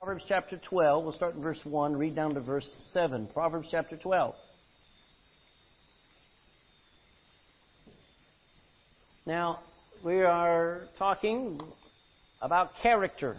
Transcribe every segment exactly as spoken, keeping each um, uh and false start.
Proverbs chapter twelve. We'll start in verse one, read down to verse seven. Proverbs chapter twelve. Now, we are talking about character.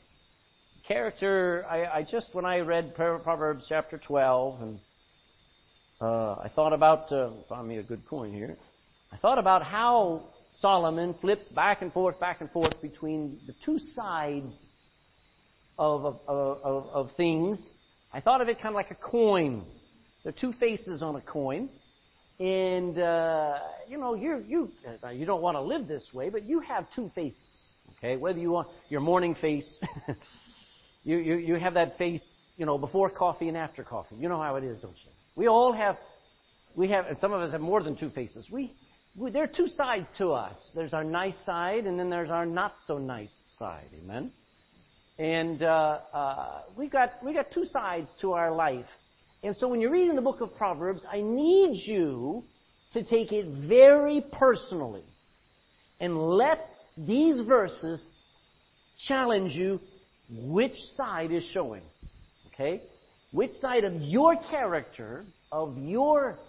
Character, I, I just, when I read Proverbs chapter twelve, and uh, I thought about, uh, found me a good coin here, I thought about how Solomon flips back and forth, back and forth between the two sides of, of, of, of things. I thought of it kind of like a coin. There are two faces on a coin. And, uh, you know, you you you don't want to live this way, but you have two faces, okay? Whether you want your morning face, you, you, you have that face, you know, before coffee and after coffee. You know how it is, don't you? We all have, we have, and some of us have more than two faces. We, we there are two sides to us. There's our nice side, and then there's our not so nice side. Amen? And uh, uh, we got we got two sides to our life. And so when you're reading the book of Proverbs, I need you to take it very personally and let these verses challenge you which side is showing. Okay? Which side of your character, of your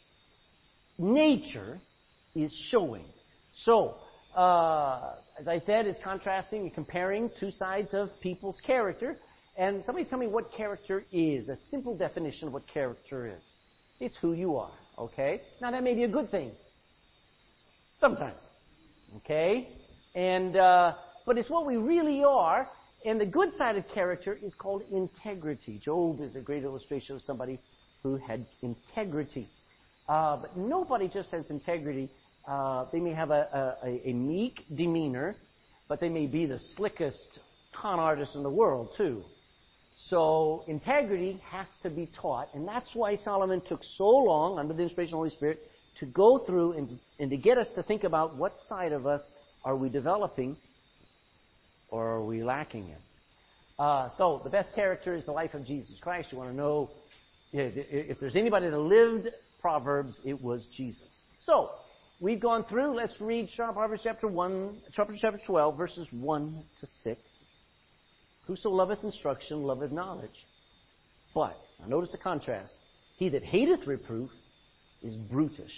nature, is showing. So, uh, as I said, it's contrasting and comparing two sides of people's character. And somebody tell me what character is. A simple definition of what character is. It's who you are, okay? Now, that may be a good thing. Sometimes, okay? And, uh, but it's what we really are. And the good side of character is called integrity. Job is a great illustration of somebody who had integrity. Uh, but nobody just has integrity. Uh, they may have a, a, a meek demeanor, but they may be the slickest con artist in the world, too. So integrity has to be taught, and that's why Solomon took so long, under the inspiration of the Holy Spirit, to go through and, and to get us to think about what side of us are we developing or are we lacking in. Uh, so the best character is the life of Jesus Christ. You want to know if there's anybody that lived Proverbs, it was Jesus. So we've gone through. Let's read Proverbs chapter one, Proverbs chapter twelve, verses one to six. Whoso loveth instruction loveth knowledge. But, now notice the contrast. He that hateth reproof is brutish.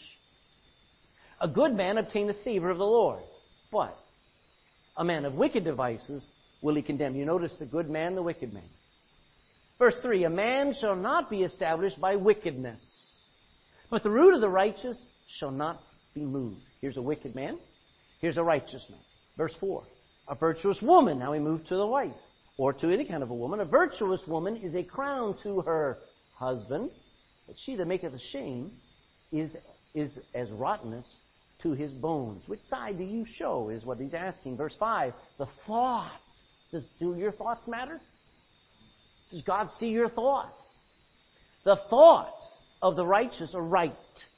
A good man obtaineth favor of the Lord. But, a man of wicked devices will he condemn. You notice the good man, the wicked man. Verse three, a man shall not be established by wickedness, but the root of the righteous shall not be moved. Here's a wicked man. Here's a righteous man. Verse four, a virtuous woman. Now we move to the wife. Or to any kind of a woman. A virtuous woman is a crown to her husband, but she that maketh ashamed is, is as rottenness to his bones. Which side do you show, is what he's asking. Verse five, the thoughts. Does, do your thoughts matter? Does God see your thoughts? The thoughts of the righteous are right,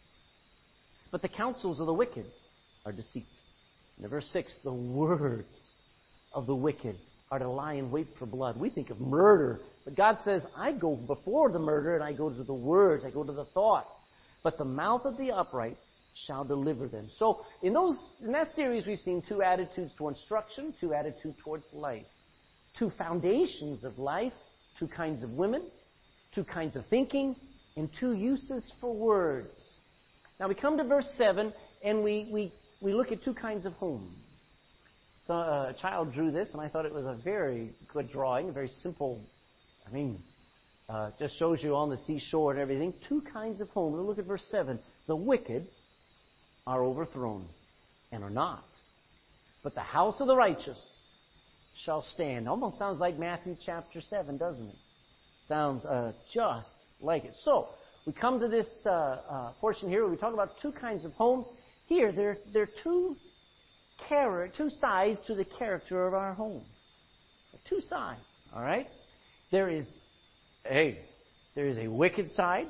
but the counsels of the wicked are deceit. And verse six, the words of the wicked are to lie in wait for blood. We think of murder, but God says, I go before the murder and I go to the words, I go to the thoughts. But the mouth of the upright shall deliver them. So in those in that series we've seen two attitudes toward instruction, two attitudes towards life. Two foundations of life, two kinds of women, two kinds of thinking, and two uses for words. Now we come to verse seven and we, we, we look at two kinds of homes. So a child drew this, and I thought it was a very good drawing, a very simple, I mean, uh, just shows you on the seashore and everything. Two kinds of homes. Look at verse seven. The wicked are overthrown and are not, but the house of the righteous shall stand. Almost sounds like Matthew chapter seven, doesn't it? Sounds uh, just like it. So we come to this uh, uh, portion here where we talk about two kinds of homes. Here, there, there are two Character, two sides to the character of our home. Two sides, all right? There is, hey, there is a wicked side.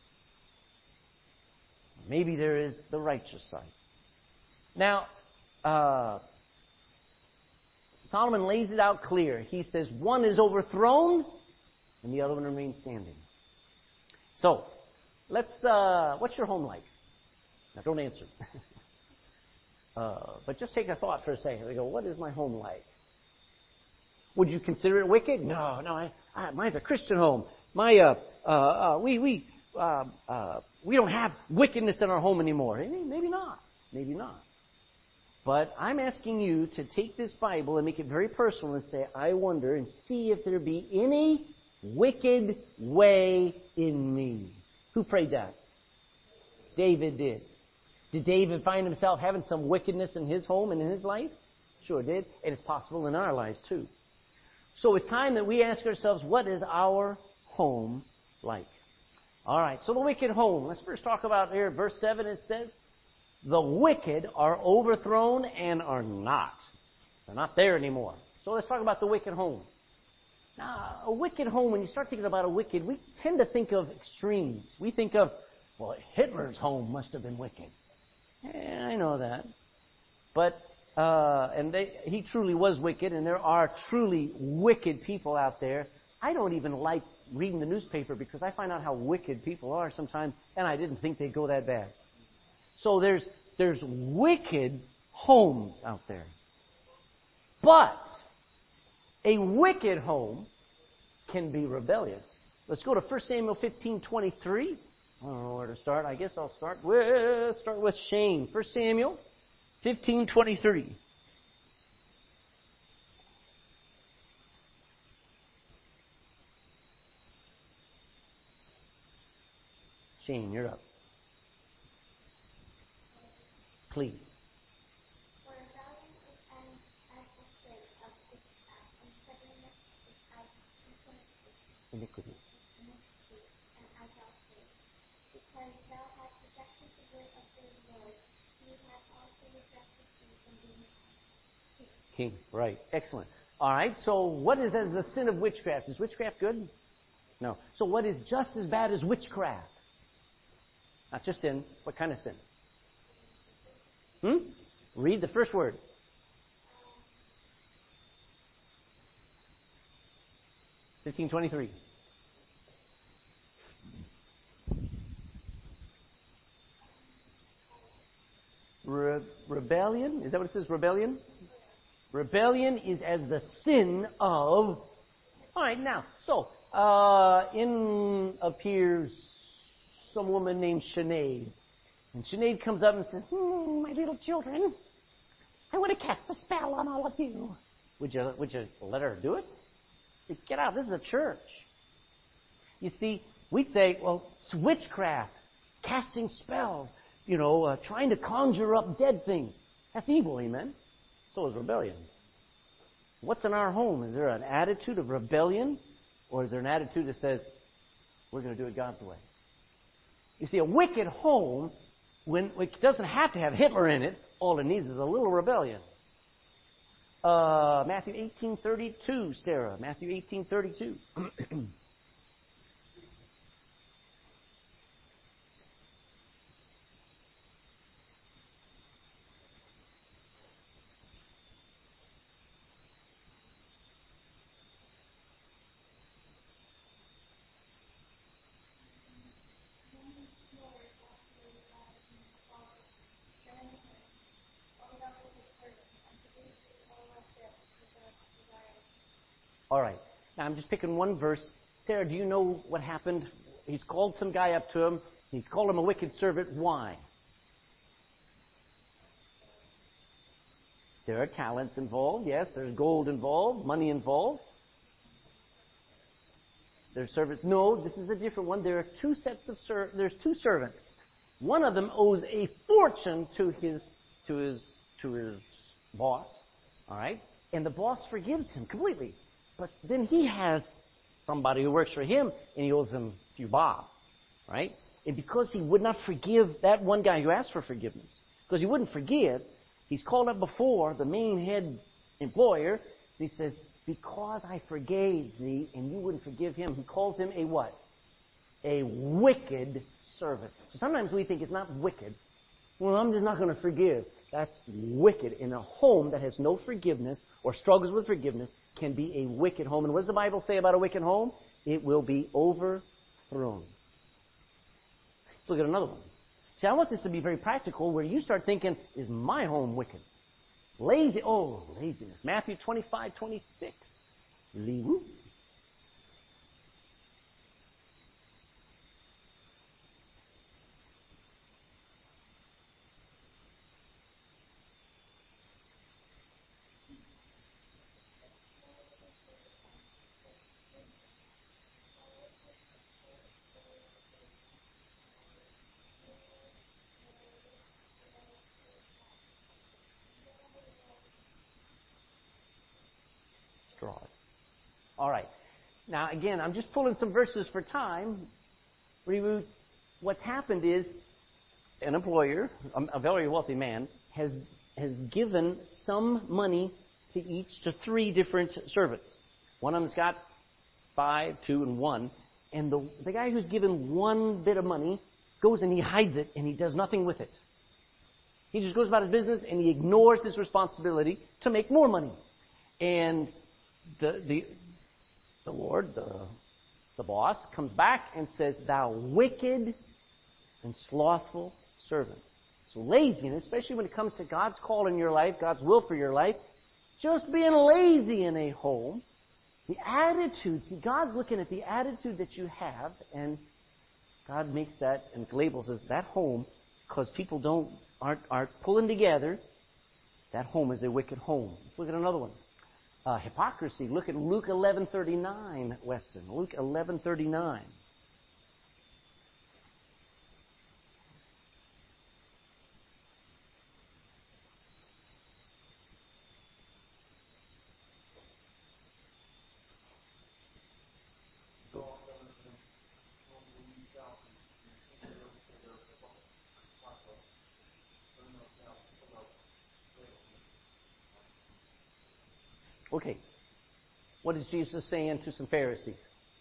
Maybe there is the righteous side. Now, uh, Solomon lays it out clear. He says one is overthrown and the other one remains standing. So, let's, uh, what's your home like? Now, don't answer. uh, but just take a thought for a second. We go, what is my home like? Would you consider it wicked? No, no. I, I, mine's a Christian home. My, uh, uh, uh, we, we, uh, uh, we don't have wickedness in our home anymore. Maybe not. Maybe not. But I'm asking you to take this Bible and make it very personal and say, I wonder, and see if there be any wicked way in me. Who prayed that? David did. Did David find himself having some wickedness in his home and in his life? Sure did. And it's possible in our lives too. So it's time that we ask ourselves, what is our home like? All right, so the wicked home. Let's first talk about here, verse seven, it says, the wicked are overthrown and are not. They're not there anymore. So let's talk about the wicked home. Now, a wicked home, when you start thinking about a wicked, we tend to think of extremes. We think of, well, Hitler's home must have been wicked. Yeah, I know that. But, uh, and they, he truly was wicked, and there are truly wicked people out there. I don't even like reading the newspaper because I find out how wicked people are sometimes, and I didn't think they'd go that bad. So there's, there's wicked homes out there. But a wicked home can be rebellious. Let's go to First Samuel fifteen twenty-three. I don't know where to start. I guess I'll start with start with Shane. First Samuel fifteen twenty-three. Shane, you're up. Please. Iniquity. Because thou hast rejected the word of the Lord, he hath also rejected thee from being king. King, right. Excellent. All right, so what is as the sin of witchcraft? Is witchcraft good? No. So what is just as bad as witchcraft? Not just sin. What kind of sin? Hmm? Read the first word. fifteen twenty-three. Re- rebellion? Is that what it says? Rebellion? Rebellion is as the sin of... All right, now, so, uh, in appears some woman named Sinead. And Sinead comes up and says, hmm, my little children, I want to cast a spell on all of you. Would you, would you let her do it? Get out, this is a church. You see, we'd say, well, it's witchcraft, casting spells, you know, uh, trying to conjure up dead things. That's evil, amen? So is rebellion. What's in our home? Is there an attitude of rebellion? Or is there an attitude that says, we're going to do it God's way? You see, a wicked home, when it doesn't have to have Hitler in it, all it needs is a little rebellion. Uh, Matthew eighteen thirty-two, Sarah. Matthew eighteen thirty-two. All right. Now, I'm just picking one verse. Sarah, do you know what happened? He's called some guy up to him. He's called him a wicked servant. Why? There are talents involved. Yes, there's gold involved, money involved. There's servants. No, this is a different one. There are two sets of ser- there's two servants. One of them owes a fortune to his to his to his boss. All right? And the boss forgives him completely. But then he has somebody who works for him, and he owes him a few bob, right? And because he would not forgive that one guy who asked for forgiveness, because he wouldn't forgive, he's called up before the main head employer, and he says, because I forgave thee, and you wouldn't forgive him, he calls him a what? A wicked servant. So sometimes we think it's not wicked. Well, I'm just not going to forgive. That's wicked. In a home that has no forgiveness or struggles with forgiveness can be a wicked home. And what does the Bible say about a wicked home? It will be overthrown. Let's look at another one. See, I want this to be very practical where you start thinking, is my home wicked? Lazy, oh, laziness. Matthew twenty-five twenty-six. Really woo. Straw. All right. Now, again, I'm just pulling some verses for time. What's happened is an employer, a very wealthy man, has has given some money to each, to three different servants. One of them's got five, two, and one. And the, the guy who's given one bit of money goes and he hides it and he does nothing with it. He just goes about his business and he ignores his responsibility to make more money. And the the the Lord, the the boss, comes back and says, "Thou wicked and slothful servant." So laziness, especially when it comes to God's call in your life, God's will for your life, just being lazy in a home, the attitude, see, God's looking at the attitude that you have, and God makes that and labels as that home, because people don't aren't aren't pulling together. That home is a wicked home. Let's look at another one. Uh, hypocrisy. Look at Luke eleven thirty-nine, Weston. Luke eleven thirty-nine. Okay. What is Jesus saying to some Pharisees?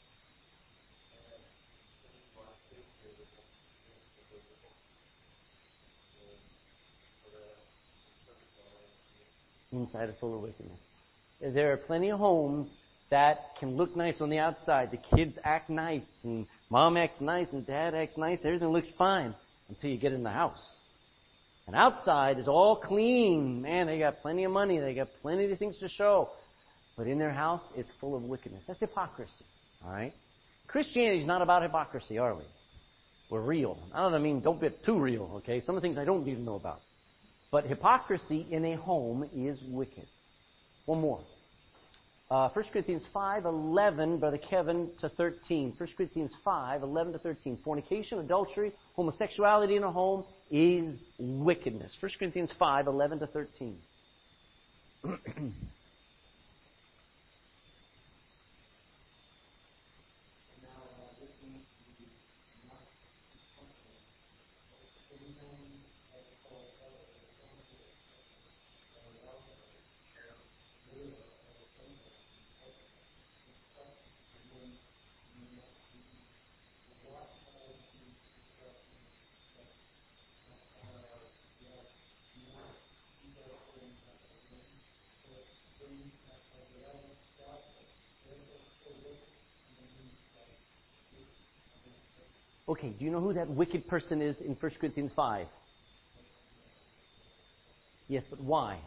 Inside are full of wickedness. There are plenty of homes that can look nice on the outside. The kids act nice, and mom acts nice, and dad acts nice. Everything looks fine until you get in the house. And outside is all clean. Man, they got plenty of money. They got plenty of things to show. But in their house, it's full of wickedness. That's hypocrisy. All right? Christianity is not about hypocrisy, are we? We're real. I don't mean don't get too real, okay? Some of the things I don't need to know about. But hypocrisy in a home is wicked. One more. Uh, First Corinthians five eleven, Brother Kevin, to thirteen. First Corinthians five eleven to thirteen. Fornication, adultery, homosexuality in a home is wickedness. First Corinthians five eleven to thirteen. Okay, do you know who that wicked person is in First Corinthians five? Yes, but why?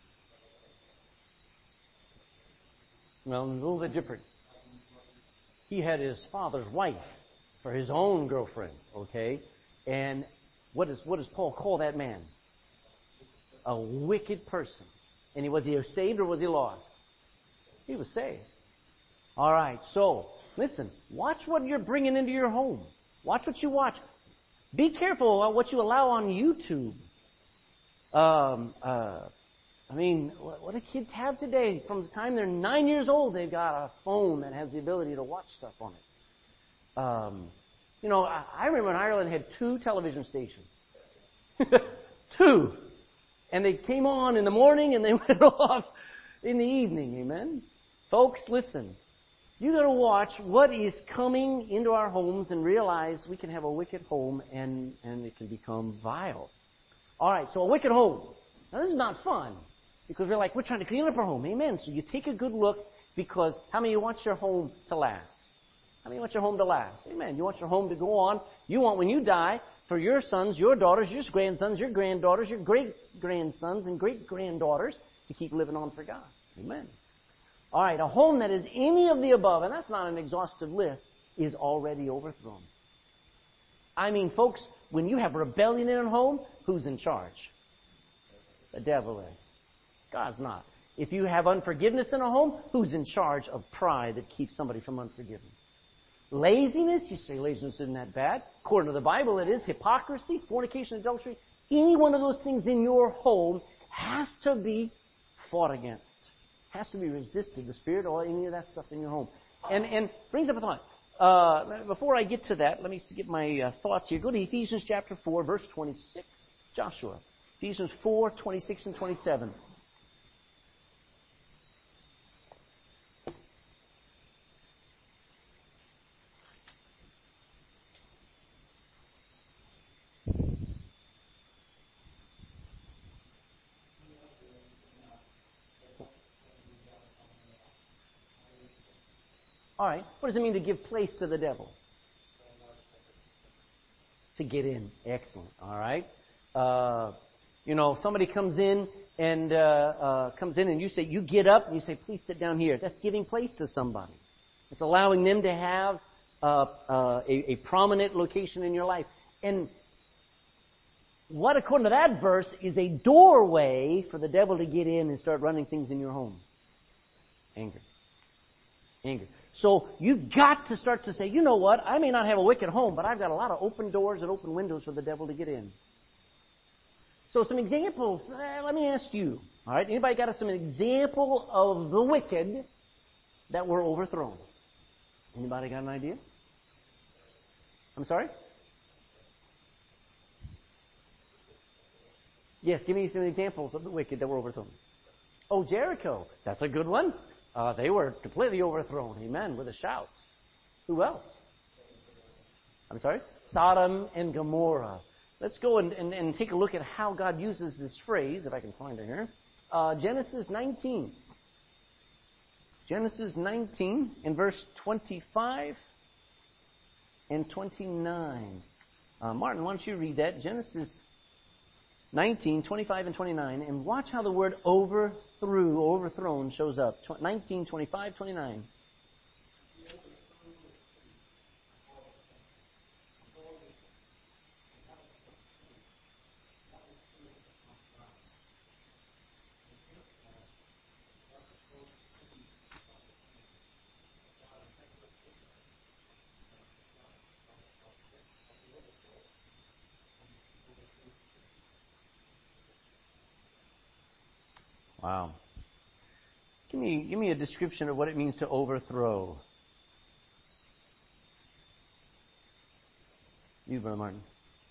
Well, a little bit different. He had his father's wife for his own girlfriend, okay? And what does what does Paul call that man? A wicked person. And he, was he saved or was he lost? He was saved. All right, so, listen, watch what you're bringing into your home. Watch what you watch. Be careful about what you allow on YouTube. Um, uh, I mean, what, what do kids have today? From the time they're nine years old, they've got a phone that has the ability to watch stuff on it. Um, you know, I, I remember in Ireland had two television stations. Two. And they came on in the morning and they went off in the evening. Amen? Folks, listen. You got to watch what is coming into our homes and realize we can have a wicked home and, and it can become vile. All right, so a wicked home. Now, this is not fun because we're like, we're trying to clean up our home. Amen. So you take a good look because how many of you want your home to last? How many want your home to last? Amen. You want your home to go on. You want when you die for your sons, your daughters, your grandsons, your granddaughters, your great-grandsons and great-granddaughters to keep living on for God. Amen. All right, a home that is any of the above, and that's not an exhaustive list, is already overthrown. I mean, folks, when you have rebellion in a home, who's in charge? The devil is. God's not. If you have unforgiveness in a home, who's in charge of pride that keeps somebody from unforgiveness? Laziness, you say laziness isn't that bad. According to the Bible, it is. Hypocrisy, fornication, adultery. Any one of those things in your home has to be fought against. Has to be resisted, the spirit or any of that stuff in your home. And and brings up a thought. Uh, before I get to that, let me get my uh, thoughts here. Go to Ephesians chapter four, verse twenty-six. Joshua. Ephesians four, twenty-six and twenty-seven. All right. What does it mean to give place to the devil? To get in. Excellent. All right. Uh, you know, somebody comes in and uh, uh, comes in and you say, you get up and you say, please sit down here. That's giving place to somebody. It's allowing them to have uh, uh, a, a prominent location in your life. And what, according to that verse, is a doorway for the devil to get in and start running things in your home? Anger. Anger. So you've got to start to say, you know what, I may not have a wicked home, but I've got a lot of open doors and open windows for the devil to get in. So some examples, eh, let me ask you, all right, anybody got some example of the wicked that were overthrown? Anybody got an idea? I'm sorry? Yes, give me some examples of the wicked that were overthrown. Oh, Jericho. That's a good one. Uh, they were completely overthrown. Amen. With a shout. Who else? I'm sorry? Sodom and Gomorrah. Let's go and, and, and take a look at how God uses this phrase, if I can find it here. Uh, Genesis nineteen. Genesis nineteen in verse twenty-five and twenty-nine. Uh, Martin, why don't you read that? Genesis nineteen, twenty-five and twenty-nine, and watch how the word overthrew, overthrown shows up. nineteen, twenty-five, twenty-nine. Wow. Give me, give me a description of what it means to overthrow. You, Brother Martin.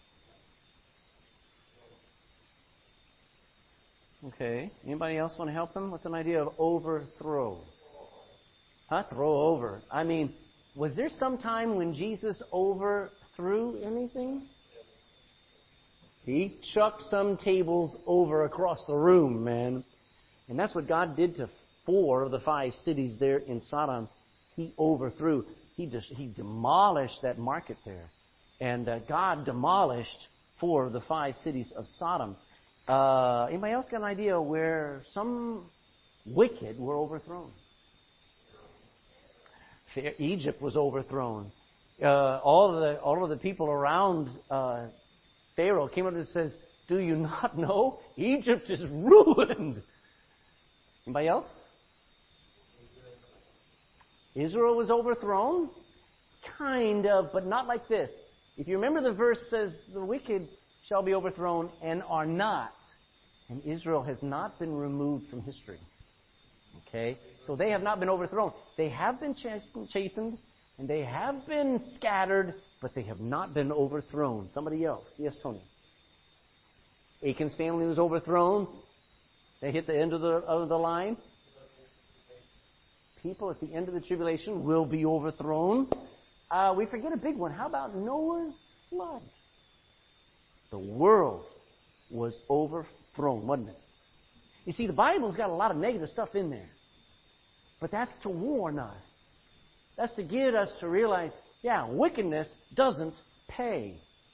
Okay. Anybody else want to help him? What's an idea of overthrow? Huh? Throw over. I mean, was there some time when Jesus overthrew anything? He chucked some tables over across the room, man. And that's what God did to four of the five cities there in Sodom. He overthrew. He just, he demolished that market there. And uh, God demolished four of the five cities of Sodom. Uh, anybody else got an idea where some wicked were overthrown? Egypt was overthrown. Uh, all of the all of the people around uh, Pharaoh came up and says, "Do you not know Egypt is ruined?" Anybody else? Israel was overthrown? Kind of, but not like this. If you remember, the verse says, the wicked shall be overthrown and are not. And Israel has not been removed from history. Okay? So they have not been overthrown. They have been chastened, and they have been scattered, but they have not been overthrown. Somebody else. Yes, Tony. Achan's family was overthrown. They hit the end of the, of the line. People at the end of the tribulation will be overthrown. Uh, we forget a big one. How about Noah's flood? The world was overthrown, wasn't it? You see, the Bible's got a lot of negative stuff in there. But that's to warn us. That's to get us to realize, yeah, wickedness doesn't pay.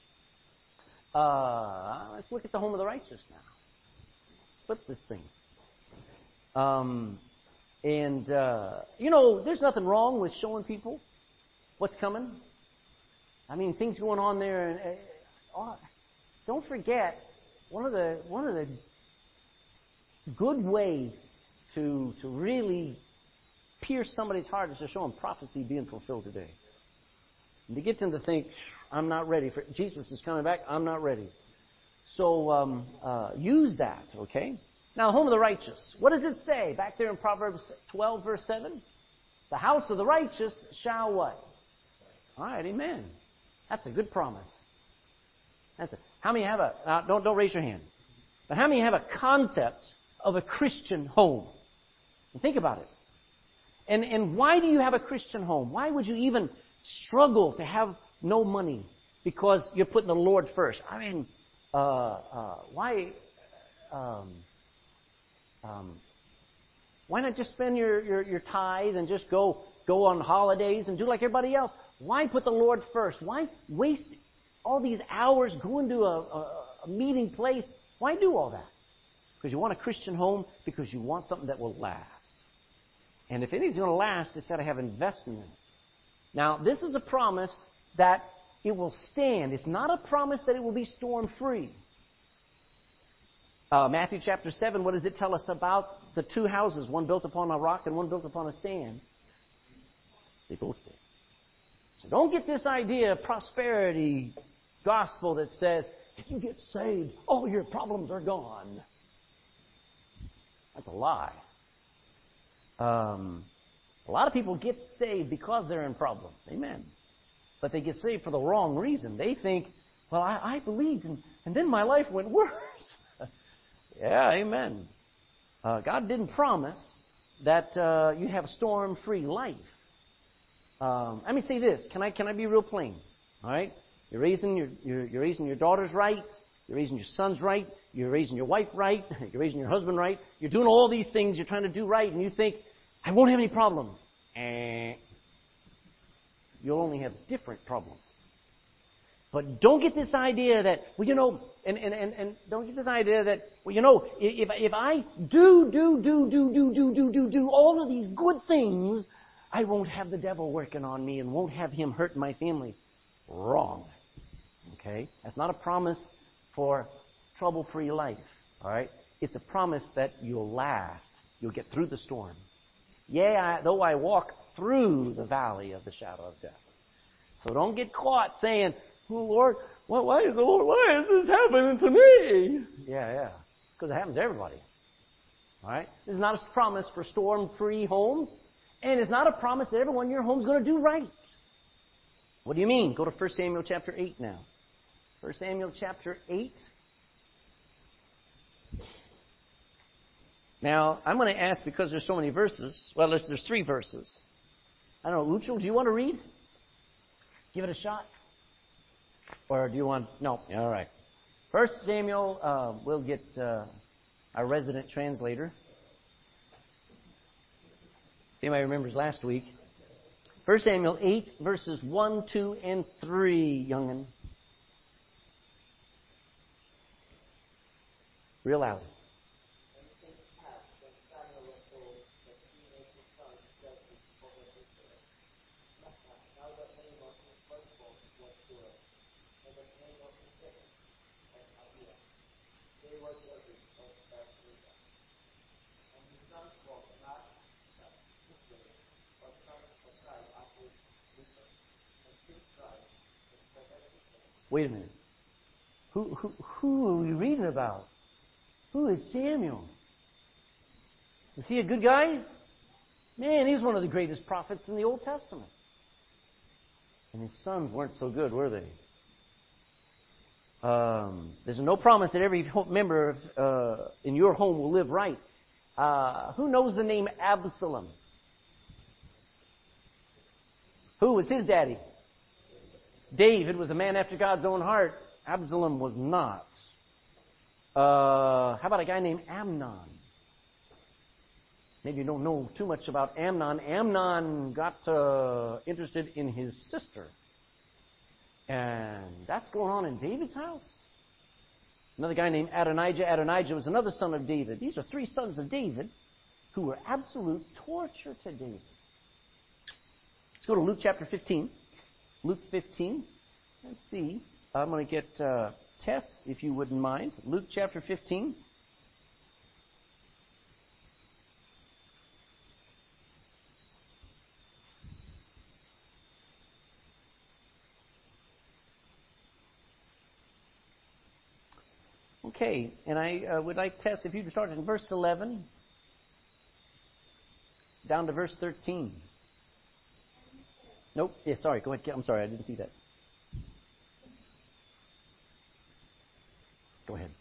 Uh, let's look at the home of the righteous now. Flip this thing. Um, And, uh, you know, there's nothing wrong with showing people what's coming. I mean, things going on there. And uh, oh, don't forget, one of the one of the good ways to to really pierce somebody's heart is to show them prophecy being fulfilled today. And to get them to think, I'm not ready for Jesus is coming back. I'm not ready. So um, uh, use that, okay? Now, the home of the righteous. What does it say back there in Proverbs twelve, verse seven? The house of the righteous shall what? All right, amen. That's a good promise. That's a, how many have a, uh, don't, don't raise your hand, but how many have a concept of a Christian home? And think about it. And, and why do you have a Christian home? Why would you even struggle to have no money? Because you're putting the Lord first. I mean, uh, uh, why, um, um, why not just spend your, your, your tithe and just go, go on holidays and do like everybody else? Why put the Lord first? Why waste all these hours going to a, a, a meeting place? Why do all that? Because you want a Christian home, because you want something that will last. And if anything's going to last, it's got to have investment in it. Now, this is a promise that it will stand. It's not a promise that it will be storm-free. Uh, Matthew chapter seven, what does it tell us about the two houses, one built upon a rock and one built upon a sand? They both did. So don't get this idea of prosperity gospel that says, if you get saved, all your problems are gone. That's a lie. Um, a lot of people get saved because they're in problems. Amen. But they get saved for the wrong reason. They think, well, I, I believed, and, and then my life went worse. Yeah, amen. Uh, God didn't promise that uh, you'd have a storm-free life. Um, let me say this. Can I can I be real plain? All right? You're raising your you're, you're raising your daughters right. You're raising your sons right. You're raising your wife right. You're raising your husband right. You're doing all these things. You're trying to do right, and you think, I won't have any problems. Eh. You'll only have different problems. But don't get this idea that, well, you know, and, and, and, and don't get this idea that, well, you know, if, if I do, do, do, do, do, do, do, do, do all of these good things, I won't have the devil working on me and won't have him hurting my family. Wrong. Okay? That's not a promise for trouble-free life. All right? It's a promise that you'll last. You'll get through the storm. Yea, I, though I walk through the valley of the shadow of death. So don't get caught saying, oh, Lord, why, why is the Lord, why is this happening to me? Yeah, yeah. Because it happens to everybody. All right? This is not a promise for storm-free homes. And it's not a promise that everyone in your home is going to do right. What do you mean? Go to First Samuel chapter eight now. First Samuel chapter eight. Now, I'm going to ask, because there's so many verses, well, there's, there's three verses. I don't know, Uchel, do you want to read? Give it a shot? Or do you want... No, all right. First Samuel, uh, we'll get uh, our resident translator. Anybody remembers last week? First Samuel eight, verses one, two, and three, young'un. Real loud. Wait a minute. Who, who, who are we reading about? Who is Samuel? Is he a good guy? Man, he's one of the greatest prophets in the Old Testament. And his sons weren't so good, were they? Um, there's no promise that every member uh, in your home will live right. Uh, who knows the name Absalom? Who was his daddy? David was a man after God's own heart. Absalom was not. Uh, how about a guy named Amnon? Maybe you don't know too much about Amnon. Amnon got uh, interested in his sister. And that's going on in David's house. Another guy named Adonijah. Adonijah was another son of David. These are three sons of David. who were absolute torture to David. Let's go to Luke chapter fifteen. Luke fifteen. Let's see. I'm going to get uh, Tess, if you wouldn't mind. Luke chapter fifteen. Okay, and I uh, would like, Tess, if you'd start in verse eleven, down to verse thirteen. Nope, yeah, sorry, go ahead. I'm sorry, I didn't see that. Go ahead.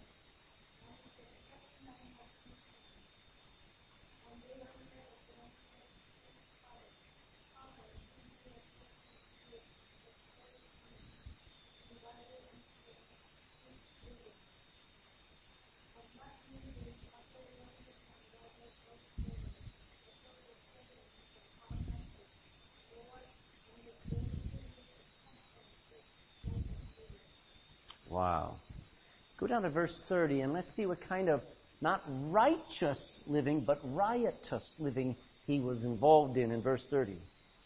Wow. Go down to verse thirty and let's see what kind of, not righteous living, but riotous living he was involved in in verse thirty.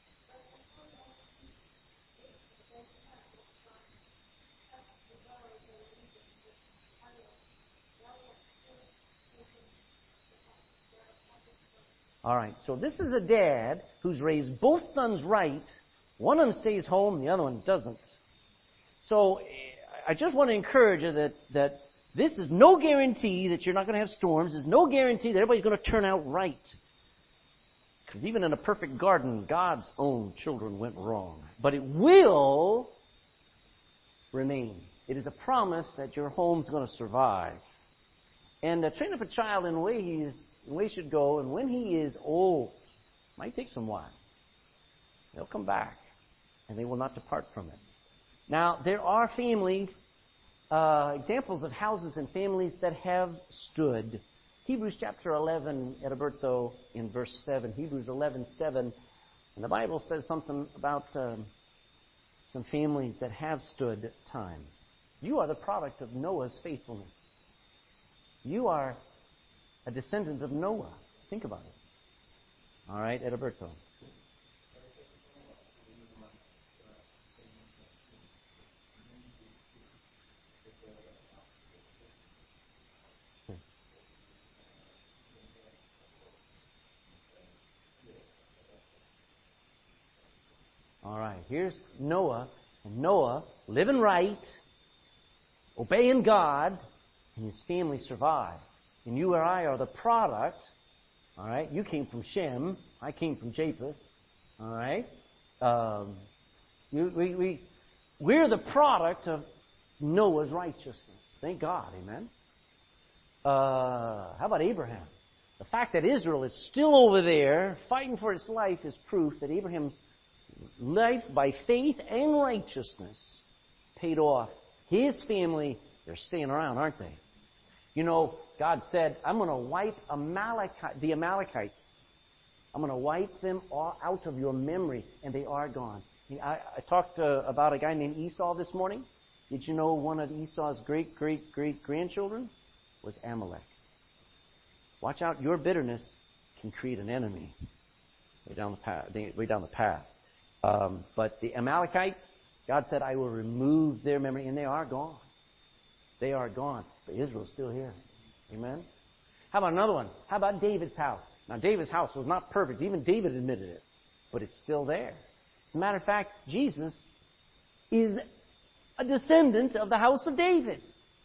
All right, so this is a dad who's raised both sons right. One of them stays home, the other one doesn't. So I just want to encourage you that, that this is no guarantee that you're not going to have storms. There's no guarantee that everybody's going to turn out right. Because even in a perfect garden, God's own children went wrong. But it will remain. It is a promise that your home's going to survive. And uh, train up a child in the way he is, in the way he should go, and when he is old, might take some while, they'll come back, and they will not depart from it. Now, there are families, uh, examples of houses and families that have stood. Hebrews chapter eleven, Edilberto, in verse seven. Hebrews eleven seven. And the Bible says something about um, some families that have stood time. You are the product of Noah's faithfulness. You are a descendant of Noah. Think about it. All right, Edilberto. All right, here's Noah. And Noah, living right, obeying God, and his family survived. And you or I are the product. All right, you came from Shem. I came from Japheth. All right, um, you, we, we, we're the product of Noah's righteousness. Thank God, amen. Uh, how about Abraham? The fact that Israel is still over there fighting for its life is proof that Abraham's life by faith and righteousness paid off. His family, they're staying around, aren't they? You know, God said, I'm going to wipe Amalekite, the Amalekites. I'm going to wipe them all out of your memory, and they are gone. I, I talked uh, about a guy named Esau this morning. Did you know one of Esau's great, great, great grandchildren was Amalek? Watch out, your bitterness can create an enemy way down the path. Way down the path. Um, but the Amalekites, God said, I will remove their memory, and they are gone. They are gone. But Israel's still here. Amen? How about another one? How about David's house? Now, David's house was not perfect. Even David admitted it. But it's still there. As a matter of fact, Jesus is a descendant of the house of David.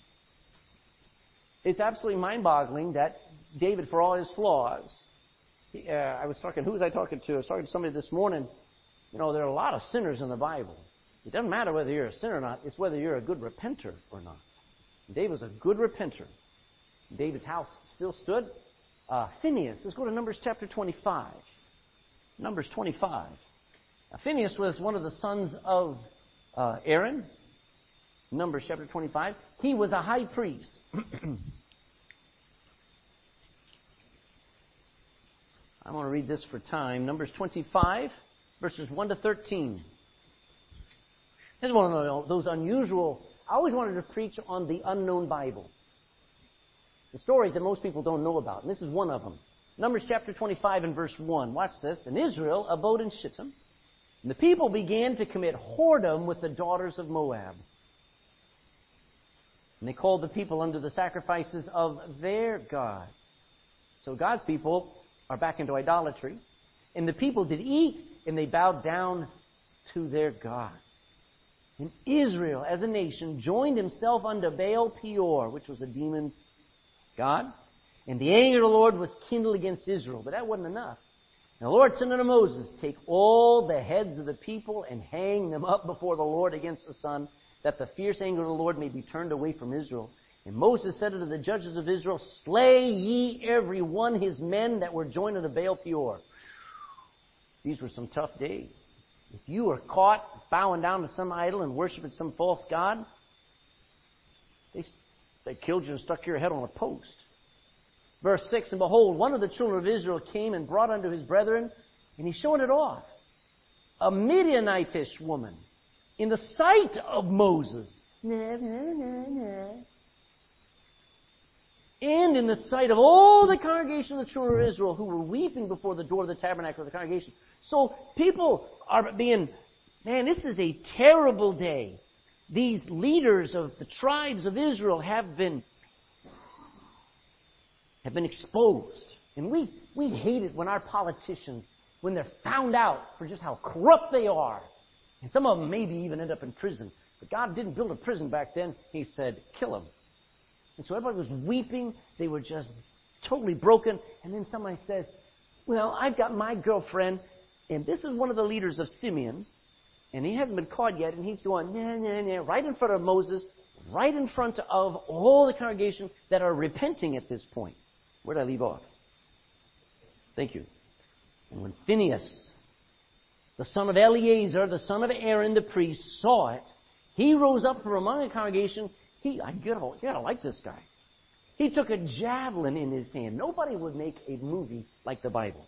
It's absolutely mind-boggling that David, for all his flaws, he, uh, I was talking, who was I talking to? I was talking to somebody this morning. You know, there are a lot of sinners in the Bible. It doesn't matter whether you're a sinner or not. It's whether you're a good repenter or not. David was a good repenter. David's house still stood. Uh, Phineas, let's go to Numbers chapter twenty-five. Numbers twenty-five. Now, Phineas was one of the sons of uh, Aaron. Numbers chapter twenty-five. He was a high priest. I'm going to read this for time. Numbers twenty-five, verses one to thirteen. This is one of those unusual. I always wanted to preach on the unknown Bible. The stories that most people don't know about. And this is one of them. Numbers chapter twenty-five and verse one. Watch this. And Israel abode in Shittim, and the people began to commit whoredom with the daughters of Moab. And they called the people unto the sacrifices of their gods. So God's people are back into idolatry. And the people did eat, and they bowed down to their gods. And Israel, as a nation, joined himself unto Baal Peor, which was a demon god. And the anger of the Lord was kindled against Israel. But that wasn't enough. And the Lord said unto Moses, take all the heads of the people and hang them up before the Lord against the sun, that the fierce anger of the Lord may be turned away from Israel. And Moses said unto the judges of Israel, slay ye every one his men that were joined unto Baal Peor. These were some tough days. If you were caught bowing down to some idol and worshiping some false god, they, they killed you and stuck your head on a post. Verse six, and behold, one of the children of Israel came and brought unto his brethren, and he's showing it off, a Midianitish woman, in the sight of Moses. And in the sight of all the congregation of the children of Israel who were weeping before the door of the tabernacle of the congregation. So people are being, man, this is a terrible day. These leaders of the tribes of Israel have been have been exposed. And we, we hate it when our politicians, when they're found out for just how corrupt they are. And some of them maybe even end up in prison. But God didn't build a prison back then. He said, kill them. And so everybody was weeping. They were just totally broken. And then somebody says, well, I've got my girlfriend, and this is one of the leaders of Simeon, and he hasn't been caught yet, and he's going, nah, nah, nah, right in front of Moses, right in front of all the congregation that are repenting at this point. Where did I leave off? Thank you. And when Phinehas, the son of Eleazar, the son of Aaron, the priest, saw it, he rose up from among the congregation. He, I gotta, you gotta like this guy. He took a javelin in his hand. Nobody would make a movie like the Bible.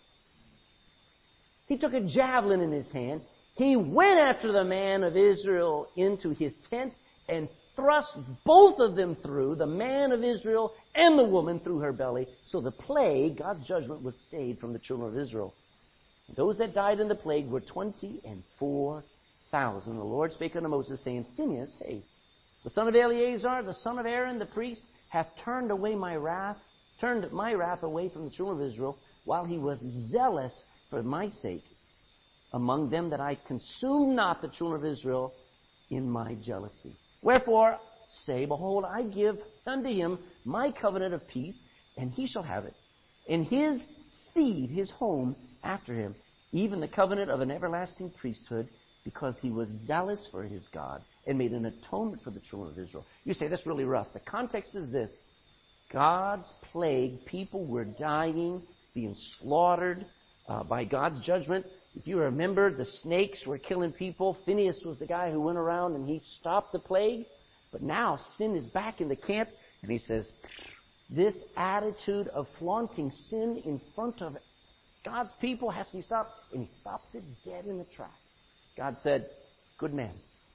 He took a javelin in his hand. He went after the man of Israel into his tent and thrust both of them through, the man of Israel and the woman through her belly. So the plague, God's judgment, was stayed from the children of Israel. Those that died in the plague were twenty and four thousand. The Lord spake unto Moses, saying, Phinehas, hey, the son of Eleazar, the son of Aaron, the priest, hath turned away my wrath, turned my wrath away from the children of Israel, while he was zealous for my sake, among them that I consume not the children of Israel in my jealousy. Wherefore, say, behold, I give unto him my covenant of peace, and he shall have it. And his seed, his home, after him, even the covenant of an everlasting priesthood, because he was zealous for his God, and made an atonement for the children of Israel. You say, that's really rough. The context is this. God's plague, people were dying, being slaughtered uh, by God's judgment. If you remember, the snakes were killing people. Phinehas was the guy who went around and he stopped the plague. But now sin is back in the camp, and he says, this attitude of flaunting sin in front of God's people has to be stopped. And he stops it dead in the track. God said, good man.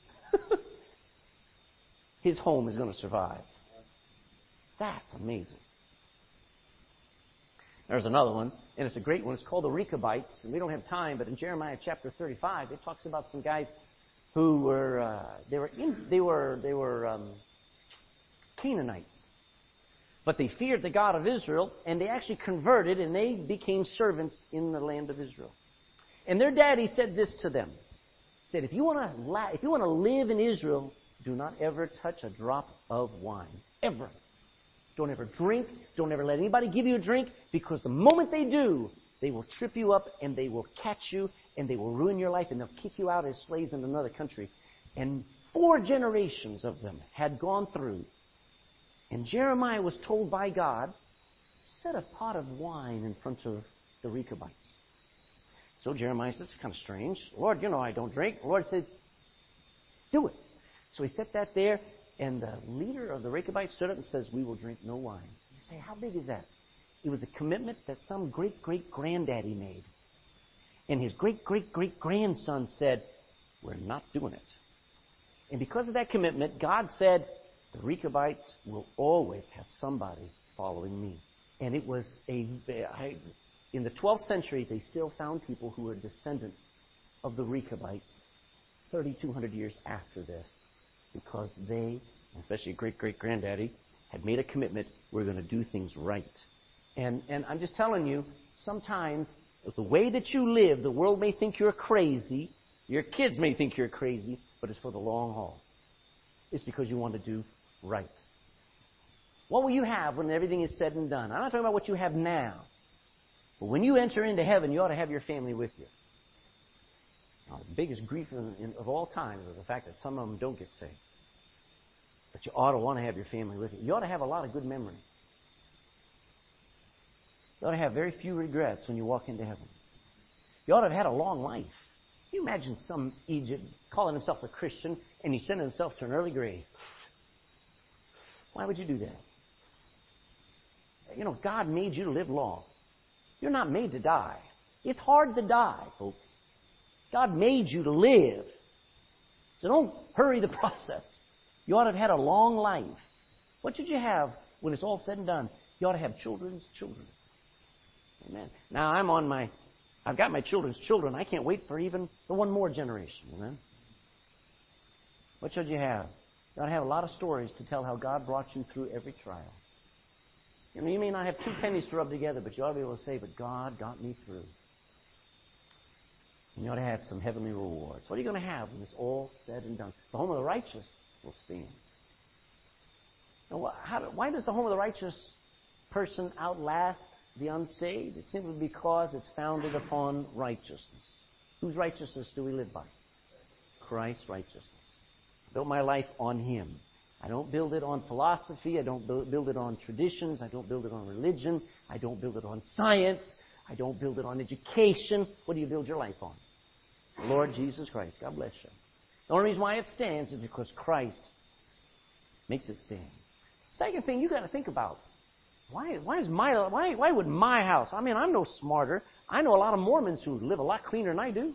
His home is going to survive. That's amazing. There's another one, and it's a great one. It's called the Rechabites, and we don't have time, but in Jeremiah chapter thirty-five, it talks about some guys who were uh, they were in, they were they were um, Canaanites, but they feared the God of Israel, and they actually converted, and they became servants in the land of Israel. And their daddy said this to them. He said, if you want to la- if you want to live in Israel, do not ever touch a drop of wine. Ever. Don't ever drink. Don't ever let anybody give you a drink, because the moment they do, they will trip you up and they will catch you and they will ruin your life and they'll kick you out as slaves in another country. And four generations of them had gone through. And Jeremiah was told by God, set a pot of wine in front of the Rechabites. So Jeremiah says, this is kind of strange. Lord, you know I don't drink. The Lord said, do it. So he set that there, and the leader of the Rechabites stood up and says, we will drink no wine. You say, how big is that? It was a commitment that some great-great-granddaddy made. And his great-great-great-grandson said, we're not doing it. And because of that commitment, God said, the Rechabites will always have somebody following me. And it was a, I, In the twelfth century, they still found people who were descendants of the Rechabites thirty-two hundred years after this, because they, especially great-great-granddaddy, had made a commitment, we're going to do things right. And, and I'm just telling you, sometimes with the way that you live, the world may think you're crazy, your kids may think you're crazy, but it's for the long haul. It's because you want to do right. What will you have when everything is said and done? I'm not talking about what you have now. But when you enter into heaven, you ought to have your family with you. Now, the biggest grief in, in, of all time is the fact that some of them don't get saved. But you ought to want to have your family with you. You ought to have a lot of good memories. You ought to have very few regrets when you walk into heaven. You ought to have had a long life. Can you imagine some Egypt calling himself a Christian and he sent himself to an early grave? Why would you do that? You know, God made you to live long. You're not made to die. It's hard to die, folks. God made you to live. So don't hurry the process. You ought to have had a long life. What should you have when it's all said and done? You ought to have children's children. Amen. Now I'm on my, I've got my children's children. I can't wait for even the one more generation. Amen. What should you have? You ought to have a lot of stories to tell how God brought you through every trial. You know, you may not have two pennies to rub together, but you ought to be able to say, but God got me through. And you ought to have some heavenly rewards. What are you going to have when it's all said and done? The home of the righteous will stand. Now, how, why does the home of the righteous person outlast the unsaved? It's simply because it's founded upon righteousness. Whose righteousness do we live by? Christ's righteousness. I built my life on Him. I don't build it on philosophy. I don't build it on traditions. I don't build it on religion. I don't build it on science. I don't build it on education. What do you build your life on? The Lord Jesus Christ. God bless you. The only reason why it stands is because Christ makes it stand. Second thing you got to think about. Why, why is my why why would my house? I mean, I'm no smarter. I know a lot of Mormons who live a lot cleaner than I do.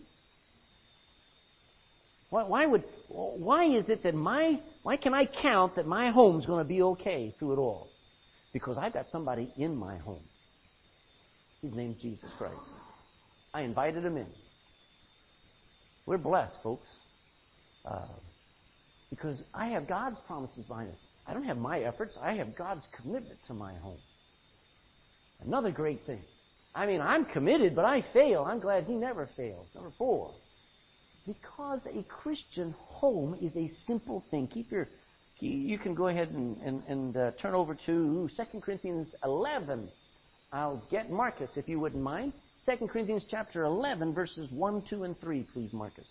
Why, why would why is it that my why can I count that my home's going to be okay through it all? Because I've got somebody in my home. His name's Jesus Christ. I invited him in. We're blessed, folks, uh, because I have God's promises behind it. I don't have my efforts. I have God's commitment to my home. Another great thing. I mean, I'm committed, but I fail. I'm glad He never fails. Number four. Because a Christian home is a simple thing. Keep your, you can go ahead and, and, and uh, turn over to Second Corinthians eleven. I'll get Marcus, if you wouldn't mind. Second Corinthians chapter eleven, verses one, two, and three, please, Marcus.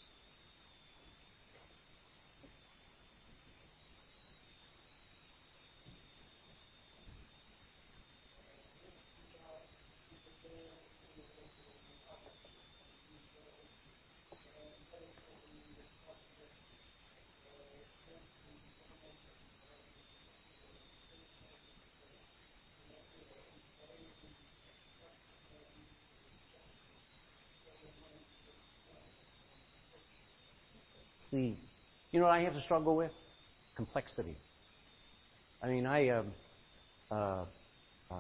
Please. You know what I have to struggle with? Complexity. I mean, I, uh, uh, uh,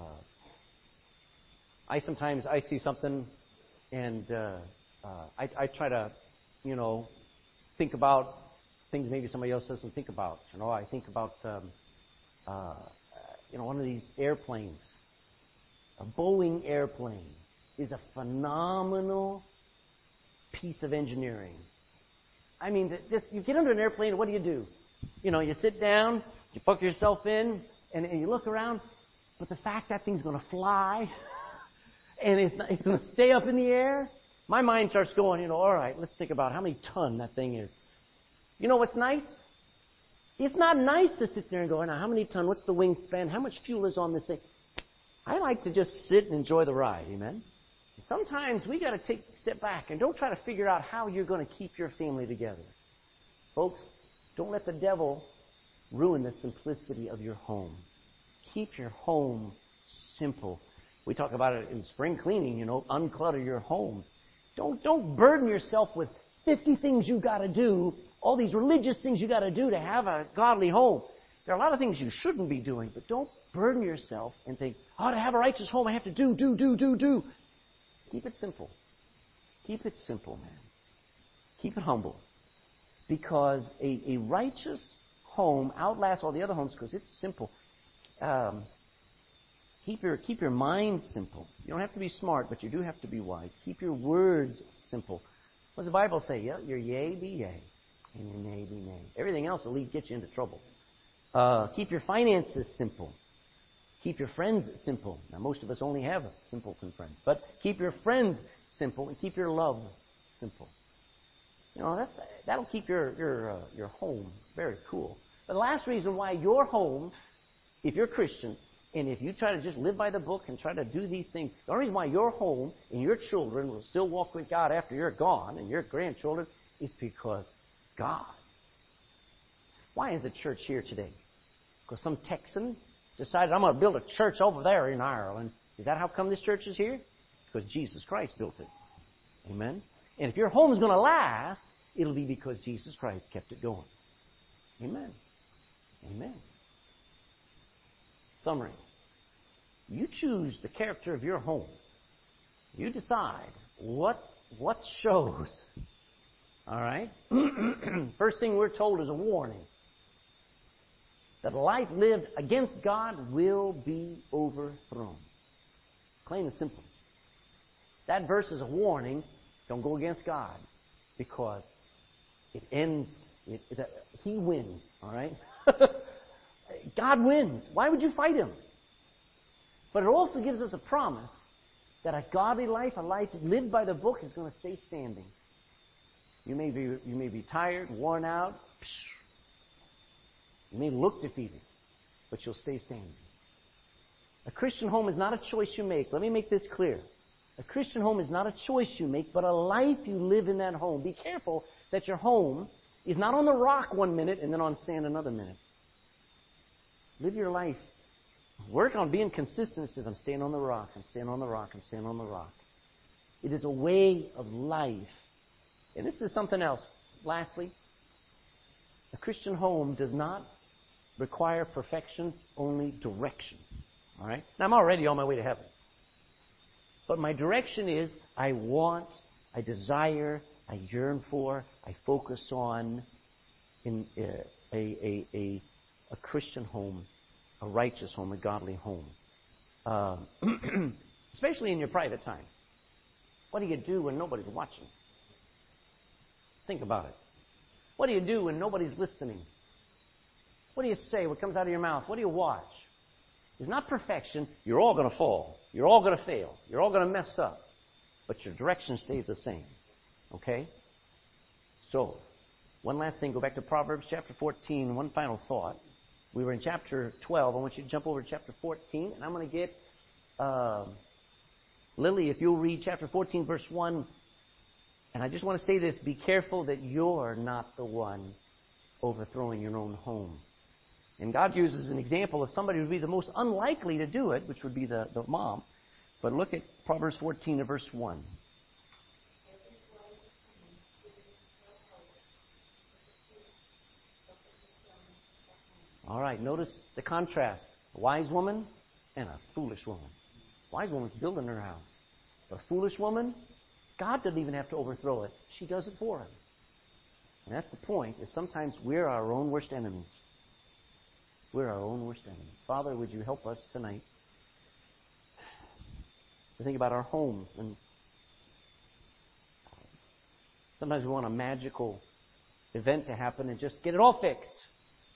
I sometimes I see something, and uh, uh, I, I try to, you know, think about things maybe somebody else doesn't think about. You know, I think about, um, uh, you know, one of these airplanes. A Boeing airplane is a phenomenal piece of engineering. I mean, just you get under an airplane, what do you do? You know, you sit down, you buck yourself in, and, and you look around. But the fact that thing's going to fly, and it's, it's going to stay up in the air, my mind starts going, you know, all right, let's think about how many ton that thing is. You know what's nice? It's not nice to sit there and go, now, how many ton? What's the wingspan? How much fuel is on this thing? I like to just sit and enjoy the ride, amen? Sometimes we got to take a step back and don't try to figure out how you're going to keep your family together. Folks, don't let the devil ruin the simplicity of your home. Keep your home simple. We talk about it in spring cleaning, you know, unclutter your home. Don't, don't burden yourself with fifty things you got to do, all these religious things you got to do to have a godly home. There are a lot of things you shouldn't be doing, but don't burden yourself and think, oh, to have a righteous home, I have to do, do, do, do, do. Keep it simple. Keep it simple, man. Keep it humble. Because a, a righteous home outlasts all the other homes because it's simple. Um, keep your keep your mind simple. You don't have to be smart, but you do have to be wise. Keep your words simple. What does the Bible say? Yeah, your yea be yea, and your nay be nay. Everything else will lead, get you into trouble. Uh, keep your finances simple. Keep your friends simple. Now, most of us only have simpleton friends, but keep your friends simple and keep your love simple. You know, that, that'll keep your your uh, your home very cool. But the last reason why your home, if you're Christian, and if you try to just live by the book and try to do these things, the only reason why your home and your children will still walk with God after you're gone and your grandchildren is because God. Why is the church here today? Because some Texan decided, I'm going to build a church over there in Ireland. Is that how come this church is here? Because Jesus Christ built it. Amen? And if your home is going to last, it'll be because Jesus Christ kept it going. Amen. Amen. Summary. You choose the character of your home. You decide what what shows. All right? First thing we're told is a warning. That a life lived against God will be overthrown. Plain and simple. That verse is a warning. Don't go against God. Because it ends, it, it, He wins. All right? God wins. Why would you fight Him? But it also gives us a promise that a godly life, a life lived by the book, is going to stay standing. You may be, you may be tired, worn out. You may look defeated, but you'll stay standing. A Christian home is not a choice you make. Let me make this clear. A Christian home is not a choice you make, but a life you live in that home. Be careful that your home is not on the rock one minute and then on sand another minute. Live your life. Work on being consistent. It says, I'm staying on the rock, I'm staying on the rock, I'm staying on the rock. It is a way of life. And this is something else. Lastly, a Christian home does not require perfection, only direction. All right? Now, I'm already on my way to heaven. But my direction is, I want, I desire, I yearn for, I focus on in uh, a, a, a, a Christian home, a righteous home, a godly home. Um, especially in your private time. What do you do when nobody's watching? Think about it. What do you do when nobody's listening? What do you say? What comes out of your mouth? What do you watch? It's not perfection. You're all going to fall. You're all going to fail. You're all going to mess up. But your direction stays the same. Okay? So, one last thing. Go back to Proverbs chapter fourteen. One final thought. We were in chapter twelve. I want you to jump over to chapter fourteen. And I'm going to get uh, Lily, if you'll read chapter fourteen, verse one. And I just want to say this. Be careful that you're not the one overthrowing your own home. And God uses an example of somebody who would be the most unlikely to do it, which would be the, the mom. But look at Proverbs fourteen and verse one. All right, notice the contrast. A wise woman and a foolish woman. A wise woman's building her house. But a foolish woman, God doesn't even have to overthrow it. She does it for him. And that's the point, is sometimes we're our own worst enemies. We're our own worst enemies. Father, would you help us tonight to think about our homes? And sometimes we want a magical event to happen and just get it all fixed.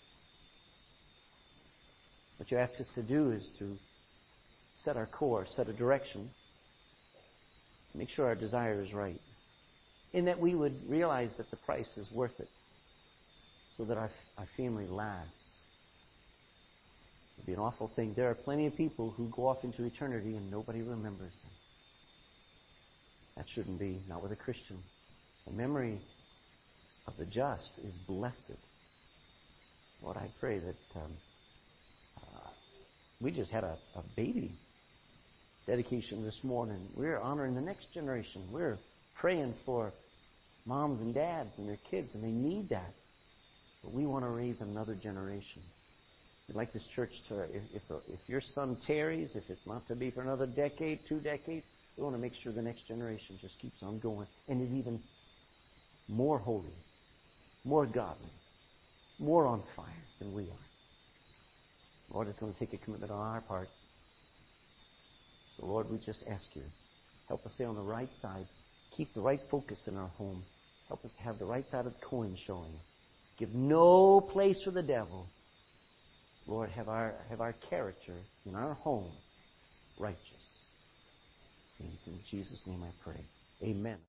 What you ask us to do is to set our course, set a direction, make sure our desire is right, and that we would realize that the price is worth it so that our, our family lasts. It would be an awful thing. There are plenty of people who go off into eternity and nobody remembers them. That shouldn't be, not with a Christian. The memory of the just is blessed. Lord, I pray that um, uh, we just had a, a baby dedication this morning. We're honoring the next generation. We're praying for moms and dads and their kids, and they need that. But we want to raise another generation. We'd like this church to, if, if, if your son tarries, if it's not to be for another decade, two decades, We want to make sure the next generation just keeps on going and is even more holy, more godly, more on fire than we are. Lord, it's going to take a commitment on our part. So, Lord, we just ask you, help us stay on the right side. Keep the right focus in our home. Help us to have the right side of the coin showing. Give no place for the devil. Lord, have our, have our character in our home righteous. In Jesus' name I pray. Amen.